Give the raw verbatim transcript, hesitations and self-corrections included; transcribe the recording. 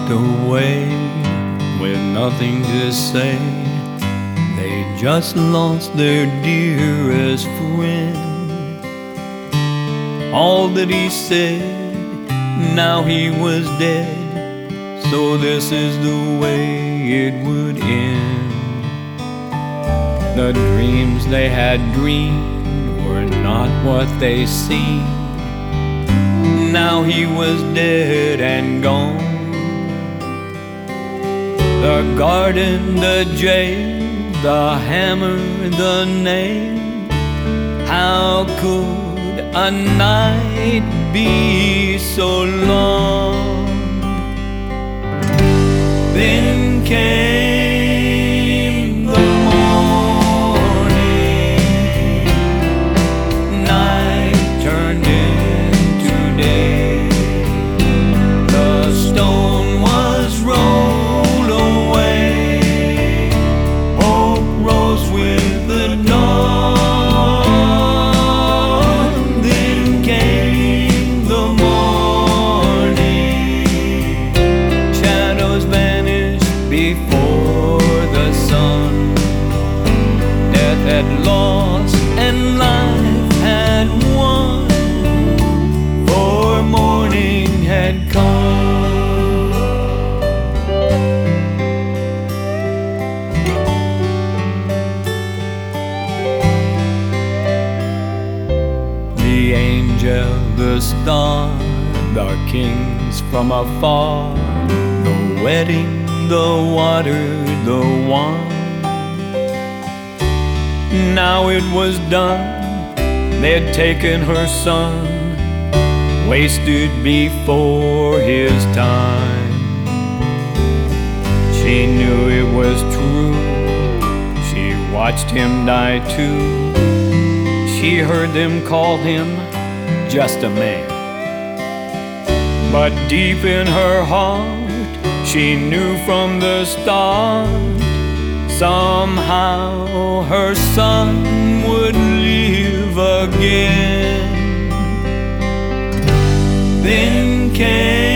walked away with nothing to say. They just lost their dearest friend. All that he said, now he was dead, so this is the way it would end. The dreams they had dreamed were not what they seemed. Now he was dead and gone. The garden, the jail, the hammer, the nail. How could a night be so long? Then came the morning. Night turned into day. The stone was rolled away. Hope rose with the dawn. Then came the morning. Shadows vanished before the sun. Death had lost and life had won, for morning had come. The angel, the star, the kings from afar, the wedding, the water, the wine. Now it was done. They'd taken her son, wasted before his time. She knew it was true. She watched him die too. She heard them call him just a man. But deep in her heart, she knew from the start, somehow her son would live again. Then came